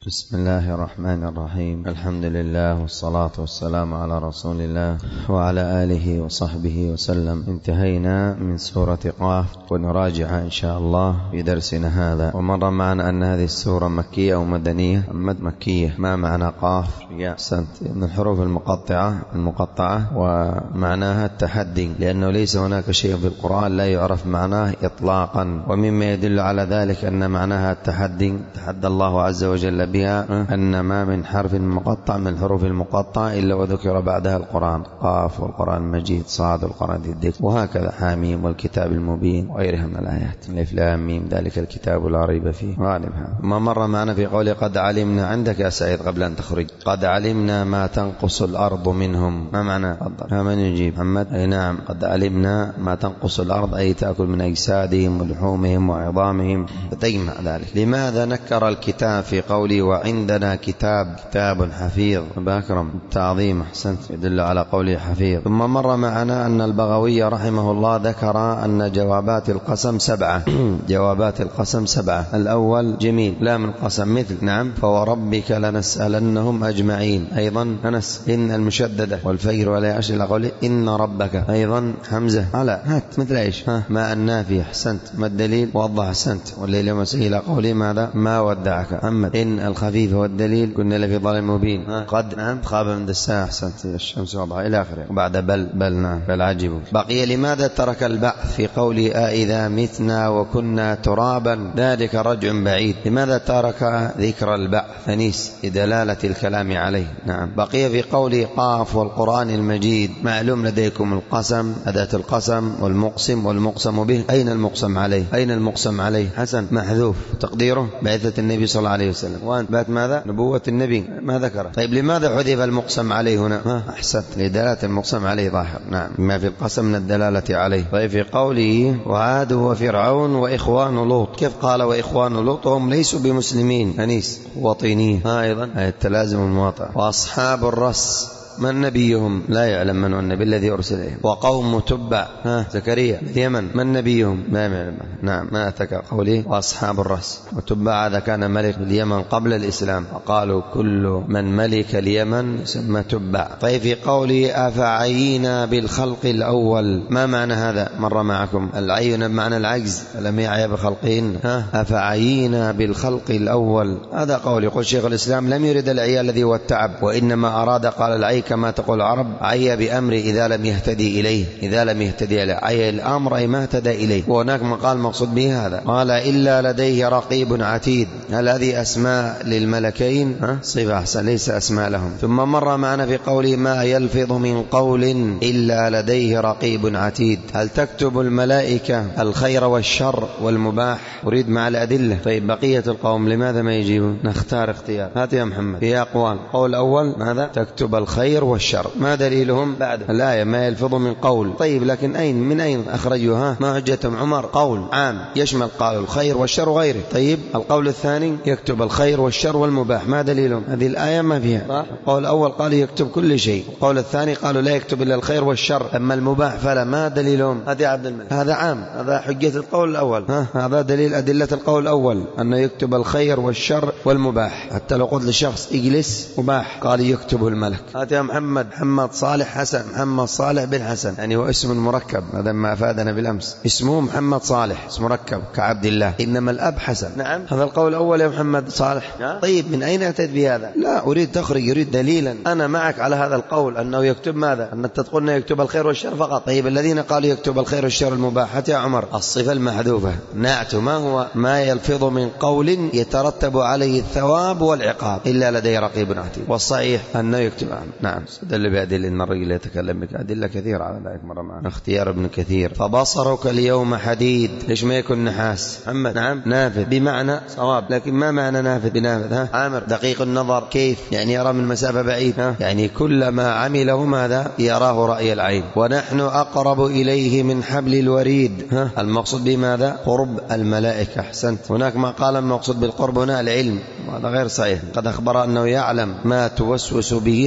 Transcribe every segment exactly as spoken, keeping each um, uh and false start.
بسم الله الرحمن الرحيم. الحمد لله والصلاة والسلام على رسول الله وعلى آله وصحبه وسلم. انتهينا من سورة قاف ونراجع إن شاء الله في درسنا هذا. ومر معنا أن هذه السورة مكية أو مدنية. أمد مكية. ما معنى قاف؟ يا سنت من الحروف المقطعة المقطعة ومعناها التحدي، لأنه ليس هناك شيء في القرآن لا يعرف معناه إطلاقا، ومما يدل على ذلك أن معناها التحدي. تحدى الله عز وجل بها أن ما من حرف مقطع من الحروف المقطعة إلا وذكر بعدها القرآن. قاف والقرآن المجيد، صاد والقرآن ذي الذكر، وهكذا حاميم والكتاب المبين وغيرها من الآيات. ألف لام ميم ذلك الكتاب لا ريب فيه. غالبها ما مر معنا في قوله قد علمنا. عندك يا سعيد قبل أن تخرج قد علمنا ما تنقص الأرض منهم. ما معنى؟ تفضل. من يجيب؟ محمد. أي نعم، قد علمنا ما تنقص الأرض أي تأكل من أجسادهم ولحومهم وعظامهم فتجمع ذلك. لماذا نكر الكتاب في قوله وعندنا كتاب كتاب حفيظ؟ بأكرم التعظيم، أحسنت، يدل على قوله حفيظ. ثم مر معنا أن البغوي رحمه الله ذكر أن جوابات القسم سبعة. جوابات القسم سبعة. الأول جميل، لام القسم مثل نعم فوربك لنسألنهم أجمعين. أيضا أنس إن المشددة والفجر ولا أشل قوله إن ربك. أيضا حمزة على هات مثل إيش؟ ها ما النافي. أحسنت. ما الدليل؟ وضح. أحسنت. والليل ومسيه قوله ماذا؟ ما ودعك. محمد إن الخفيف والدليل كنا لفي ضلال مبين. قد نعم خاب من دساء. أحسنت. الشمس وضعها إلى آخره. وبعد بل بل نعم بل عجبوا. بقي لماذا ترك البعث في قوله أإذا متنا وكنا ترابا ذلك رجع بعيد. لماذا ترك ذكر البعث؟ أنيس لدلالة الكلام عليه. نعم. بقي في قوله قاف والقرآن المجيد. معلوم لديكم القسم أداة القسم والمقسم والمقسم به. أين المقسم عليه؟ أين المقسم عليه؟ حسن محذوف تقديره بعثة النبي صلى الله عليه وسلم. وأنت بات ماذا؟ نبوة النبي ما ذكره. طيب لماذا حذف المقسم عليه هنا؟ ها أحسنت لدلالة المقسم عليه ظاهر. نعم ما في القسم من الدلالة عليه. طيب في قوله وعاد وفرعون وإخوان لوط. كيف قال وإخوان لوط وهم ليسوا بمسلمين؟ أنيس وطينين. ها أيضا التلازم المواطع. وأصحاب الرس من نبيهم؟ لا يعلم من هو النبي الذي أرسل إليهم. وقوم تبع ها زكريا اليمن من نبيهم؟ ما يعلم. نعم ما أتك قوله وأصحاب الرس. وتبع هذا كان ملك اليمن قبل الإسلام، وقالوا كل من ملك اليمن يسمى تبع. طيب في قوله أفعينا بالخلق الأول. ما معنى هذا؟ مر معكم العين بمعنى العجز، فلم يعي بخلقين. ها أفعينا بالخلق الأول. هذا قول. يقول شيخ الإسلام لم يرد العي الذي هو التعب، وإنما أراد قال العي كما تقول العرب عي بأمر إذا لم يهتدي إليه. إذا لم يهتدي إليه عي الأمر أي ما اهتدى إليه. وهناك مقال مقصود به هذا. قال إلا لديه رقيب عتيد. هل هذه أسماء للملكين؟ ها صفة أحسن ليس أسماء لهم. ثم مر معنا في قوله ما يلفظ من قول إلا لديه رقيب عتيد. هل تكتب الملائكة الخير والشر والمباح؟ أريد مع الأدلة. طيب بقية القوم لماذا ما يجيبون؟ نختار اختيار. هات يا محمد. في أقوال. قول الأول ماذا؟ تكتب الخير والشر. ما دليلهم؟ بعد الآية ما يلفظ من قول. طيب لكن أين من أين أخرجوها؟ ما حجتهم؟ عمر قول عام يشمل قالوا الخير والشر وغيره. طيب القول الثاني يكتب الخير والشر والمباح. ما دليلهم؟ هذه الآية ما فيها. القول الأول قال يكتب كل شيء، القول الثاني قالوا لا يكتب إلا الخير والشر، أما المباح فلا. ما دليلهم؟ هذه عبد الملك. هذا عام، هذا حجة القول الأول. ها هذا دليل أدلة القول الأول أنه يكتب الخير والشر والمباح. حتى لو قلت لشخص اجلس مباح قال يكتب الملك. هذا محمد محمد صالح حسن محمد صالح بن حسن، يعني هو اسم مركب. هذا ما أفادنا بالأمس. اسمه محمد صالح اسم مركب كعبد الله، إنما الأب حسن. نعم هذا القول الأول يا محمد صالح. طيب من أين أتيت بهذا؟ لا أريد تخرج، يريد دليلا. أنا معك على هذا القول أنه يكتب ماذا؟ أن تقولنا يكتب الخير والشر فقط. طيب الذين قالوا يكتب الخير والشر المباحات يا عمر الصفة المحذوفة نعت ما هو؟ ما يلفظ من قول يترتب عليه الثواب والعقاب إلا لديه رقيب عتيد. والصحيح أنه يكتب. نعم دل بأدلة المرة اللي يتكلم بك أدلة كثيرة على ذلك مرة معنا. اختيار ابن كثير فبصرك اليوم حديد. ليش ما يكون نحاس؟ محمد نعم نافذ بمعنى صواب، لكن ما معنى نافذ بنافذ؟ ها عامر دقيق النظر. كيف يعني؟ يرى من مسافة بعيد. ها يعني كل ما عمله ماذا؟ يراه رأي العين. ونحن أقرب إليه من حبل الوريد. ها المقصود بماذا؟ قرب الملائكة. أحسنت. هناك ما قال المقصود بالقرب هنا العلم، وهذا غير صحيح. قد أخبر أنه يعلم ما توسوس به نفسه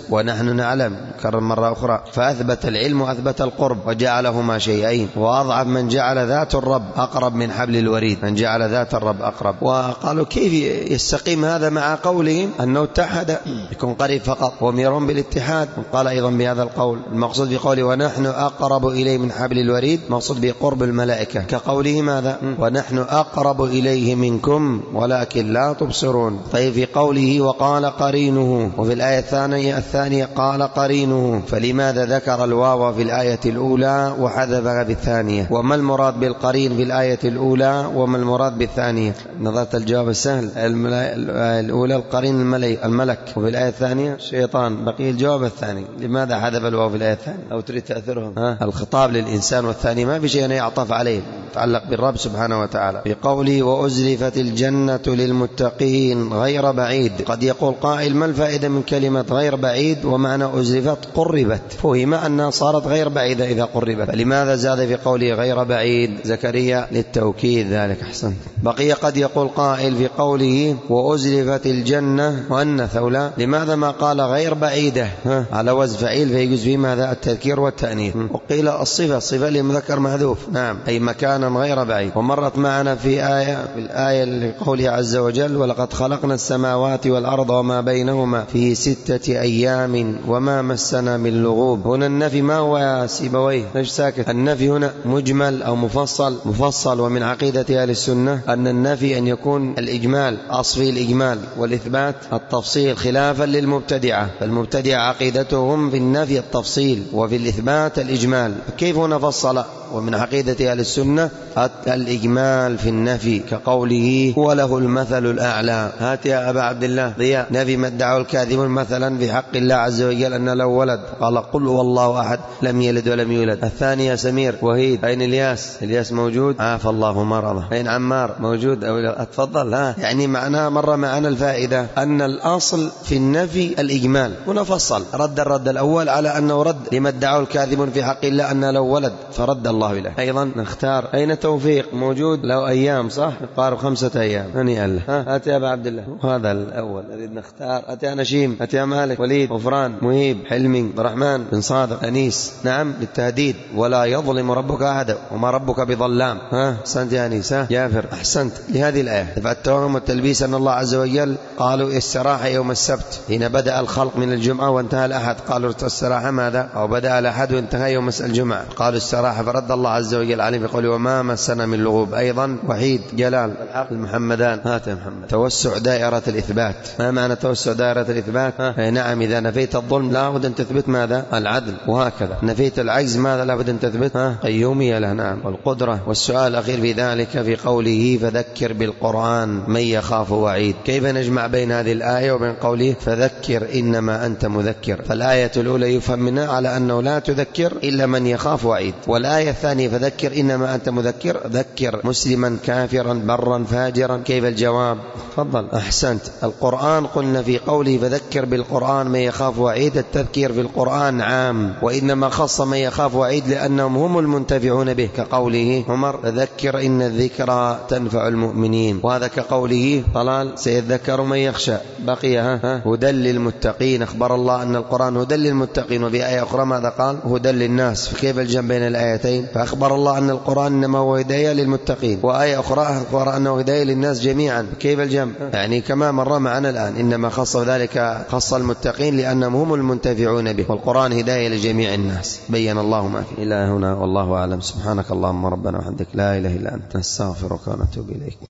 ونحن نعلم، كرر مرة أخرى، فأثبت العلم وأثبت القرب وجعلهما شيئين. وأضعف من جعل ذات الرب أقرب من حبل الوريد، من جعل ذات الرب أقرب. وقالوا كيف يستقيم هذا مع قولهم أنه اتحد يكون قريب فقط وأمرهم بالاتحاد؟ قال أيضا بهذا القول المقصود بقوله ونحن أقرب إليه من حبل الوريد مقصود بقرب الملائكة، كقوله ماذا؟ ونحن أقرب إليه منكم ولكن لا تبصرون. طيب في قوله وقال قرينه، وفي الآية الثانية الثانية قال قرينه، فلماذا ذكر الواو في الآية الأولى وحذفها في الثانية؟ وما المراد بالقرين في الآية الأولى وما المراد بالثانية؟ نظرت الجواب السهل، الأولى القرين الملك، وفي الآية الثانية الشيطان. بقي الجواب الثاني، لماذا حذف الواو في الآية الثانية؟ أو تريد تأثرهم؟ ها؟ الخطاب للإنسان، والثاني ما في شيء يعطف عليه، يتعلق بالرب سبحانه وتعالى. في قوله وأزلفت الجنة للمتقين غير بعيد، قد يقول قائل ما الفائدة من كلمة غير بعيد ومعنى أزلفت قربت؟ فهم أنها صارت غير بعيدة إذا قربت، فلماذا زاد في قوله غير بعيد؟ زكريا للتوكيد ذلك. أحسن. بقي قد يقول قائل في قوله وأزلفت الجنة مؤنث أو لا، لماذا ما قال غير بعيدة ها؟ على وزن فعيل فيجوز فيه ماذا؟ التذكير والتأنيث. وقيل الصفة صفة لمذكر محذوف، نعم، أي مكانا غير بعيد. ومرت معنا في آية في الآية لقوله عز وجل ولقد خلقنا السماوات والأرض وما بينهما في ستة أيام وما مسنا من لغوب. هنا النفي ما هو يا سيبويه؟ ليش ساكت؟ النفي هنا مجمل أو مفصل؟ مفصل. ومن عقيدة أهل السنة أن النفي أن يكون الإجمال أصفي الإجمال والإثبات التفصيل، خلافا للمبتدعة. فالمبتدعة عقيدتهم في النفي التفصيل وفي الإثبات الإجمال. كيف هنا فصل؟ ومن عقيدة أهل السنة الإجمال في النفي، كقوله وله المثل الأعلى. هات يا أبا عبد الله ضياء، نفي ما ادعاه الكاذبون مثلا في حق الله عز وجل أن له ولد، قال قل هو الله أحد لم يلد ولم يولد. الثاني يا سمير وهيد، أين الياس؟ الياس موجود؟ عاف الله مرضه. أين عمار؟ موجود أو أتفضل. ها يعني معناها مرة معنا الفائدة أن الأصل في النفي الإجمال. هنا فصل، رد الرد الأول على أنه رد لما ادعاه الكاذبون في حق الله أن له ولد، فرد الله إليه. أيضا نختار، أين توفيق؟ موجود له أيام صح؟ قارب خمسة أيام. هنيئا له. ها أتي يا أبا عبد الله، وهذا الأول نريد نختار. أتي نشيم، أتي مالك، وليد، غفران، مهيب، حلمي، الرحمن بن صادق، أنيس. نعم بالتهديد، ولا يظلم ربك أحدا وما ربك بظلام. ها أحسنت يا أنيس. ها جافر أحسنت. لهذه الآية دفع التوهم والتلبيس أن الله عز وجل قالوا استراحة يوم السبت حين بدأ الخلق من الجمعة وانتهى الأحد، قالوا استراحة ماذا؟ أو بدأ الأحد وانتهى يوم الجمعة، قالوا استراحة، فرد الله عز وجل عليه بقوله وما مسنا من لغوب. أيضا وحيد، جلال، الحق، المحمدان. هات يا محمد. توسع دائرة الإثبات. ما معنى توسع دائرة الإثبات؟ ها؟ نعم، إذا نفيت الظلم لا بد أن تثبت ماذا؟ العدل، وهكذا نفيت العجز ماذا لا بد أن تثبت؟ ها؟ قيومية له، نعم، والقدرة. والسؤال الأخير في ذلك في قوله فذكر بالقرآن من يخاف وعيد، كيف نجمع بين هذه الآية وبين قوله فذكر إنما أنت مذكر؟ فالآية الأولى يفهم منها على أنه لا تذكر إلا من يخاف وعيد، والآية الثانية فذكر إنما أنت مذكر، ذكر مسلما كافرا برا فاجرا. كيف الجواب؟ تفضل. أحسنت. القرآن قلنا في قوله فذكر بالقرآن من يخاف وعيد، التذكير في القرآن عام، وإنما خص من يخاف وعيد لأنهم هم المنتفعون به، كقوله عمر فذكر إن الذكرى تنفع المؤمنين، وهذا كقوله طلال سيذكر من يخشى. بقي ها هدى للمتقين، أخبر الله أن القرآن هدى للمتقين، وفي آية أخرى ماذا قال؟ هدى للناس. فكيف الجمع بين الآيتين؟ فأخبر الله أن القرآن إنما هو هداية للمتقين، وآية أخرى أخبر أنه هداية للناس جميعا. كيف الجمع؟ يعني كما مر معنا الآن، إنما خص ذلك خص المتقين لأنهم هم المنتفعون به، والقرآن هداية لجميع الناس. بين الله ما فيه. إلى هنا والله أعلم. سبحانك اللهم ربنا وحمدك لا إله إلا أنت نستغفرك ونتوب إليك.